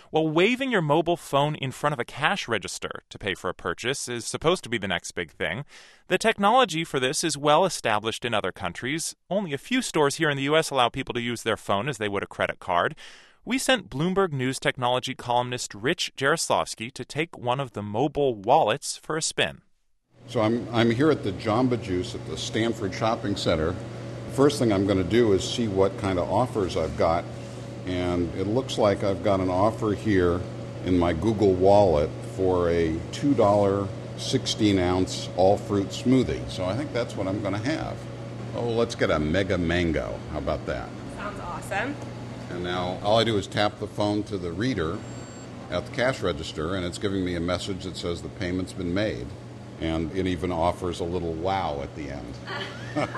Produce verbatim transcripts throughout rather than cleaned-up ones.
Well, waving your mobile phone in front of a cash register to pay for a purchase is supposed to be the next big thing. The technology for this is well established in other countries. Only a few stores here in the U S allow people to use their phone as they would a credit card. We sent Bloomberg News technology columnist Rich Jaroslavsky to take one of the mobile wallets for a spin. So I'm I'm here at the Jamba Juice at the Stanford Shopping Center. The first thing I'm going to do is see what kind of offers I've got. And it looks like I've got an offer here in my Google Wallet for a two dollar sixteen ounce all-fruit smoothie. So I think that's what I'm going to have. Oh, let's get a Mega Mango. How about that? Sounds awesome. And now all I do is tap the phone to the reader at the cash register, and it's giving me a message that says the payment's been made. And it even offers a little wow at the end.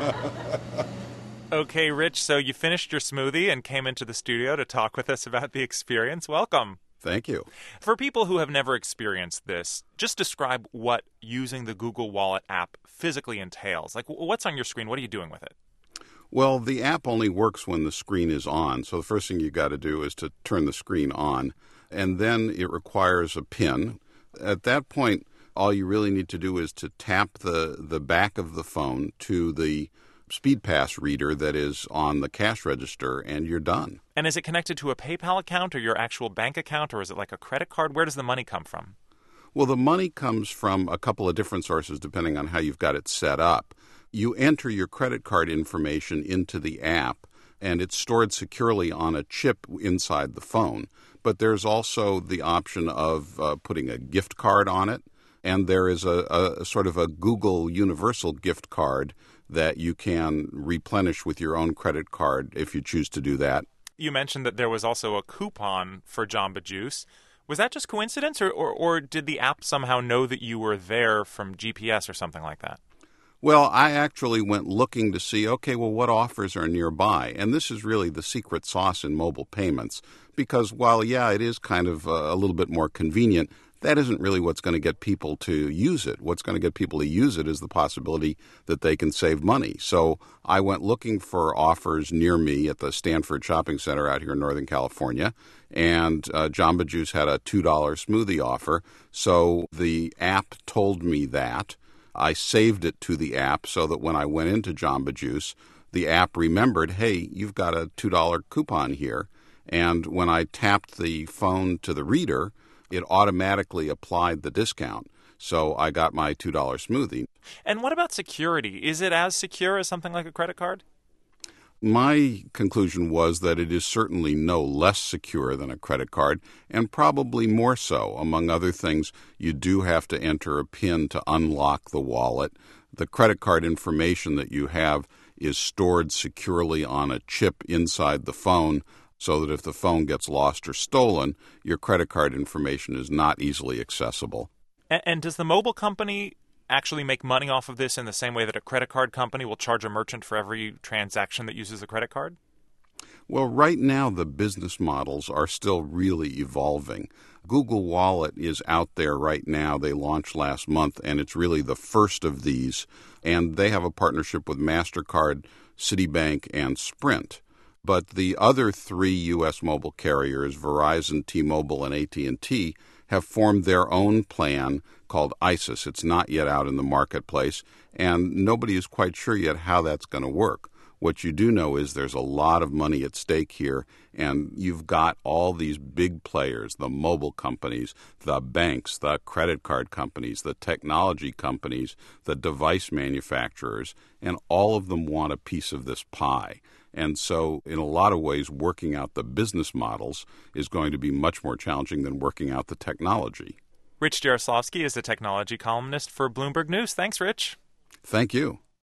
Okay, Rich, so you finished your smoothie and came into the studio to talk with us about the experience. Welcome. Thank you. For people who have never experienced this, just describe what using the Google Wallet app physically entails. Like, what's on your screen? What are you doing with it? Well, the app only works when the screen is on. So the first thing you got to do is to turn the screen on. And then it requires a PIN. At that point, all you really need to do is to tap the, the back of the phone to the SpeedPass reader that is on the cash register, and you're done. And is it connected to a PayPal account or your actual bank account, or is it like a credit card? Where does the money come from? Well, the money comes from a couple of different sources depending on how you've got it set up. You enter your credit card information into the app, and it's stored securely on a chip inside the phone. But there's also the option of uh, putting a gift card on it, and there is a, a sort of a Google Universal gift card that you can replenish with your own credit card if you choose to do that. You mentioned that there was also a coupon for Jamba Juice. Was that just coincidence, or, or, or did the app somehow know that you were there from G P S or something like that? Well, I actually went looking to see, okay, well, what offers are nearby? And this is really the secret sauce in mobile payments because while, yeah, it is kind of a little bit more convenient, that isn't really what's going to get people to use it. What's going to get people to use it is the possibility that they can save money. So I went looking for offers near me at the Stanford Shopping Center out here in Northern California, and uh, Jamba Juice had a two dollar smoothie offer. So the app told me that. I saved it to the app so that when I went into Jamba Juice, the app remembered, hey, you've got a two dollar coupon here. And when I tapped the phone to the reader, it automatically applied the discount. So I got my two dollar smoothie. And what about security? Is it as secure as something like a credit card? My conclusion was that it is certainly no less secure than a credit card, and probably more so. Among other things, you do have to enter a PIN to unlock the wallet. The credit card information that you have is stored securely on a chip inside the phone, so that if the phone gets lost or stolen, your credit card information is not easily accessible. And, and does the mobile company actually make money off of this in the same way that a credit card company will charge a merchant for every transaction that uses a credit card? Well, right now the business models are still really evolving. Google Wallet is out there right now. They launched last month, and it's really the first of these. And they have a partnership with MasterCard, Citibank, and Sprint. But the other three U S mobile carriers, Verizon, T-Mobile, and A T and T, have formed their own plan called ISIS. It's not yet out in the marketplace, and nobody is quite sure yet how that's going to work. What you do know is there's a lot of money at stake here, and you've got all these big players, the mobile companies, the banks, the credit card companies, the technology companies, the device manufacturers, and all of them want a piece of this pie. And so in a lot of ways, working out the business models is going to be much more challenging than working out the technology. Rich Jaroslavsky is a technology columnist for Bloomberg News. Thanks, Rich. Thank you.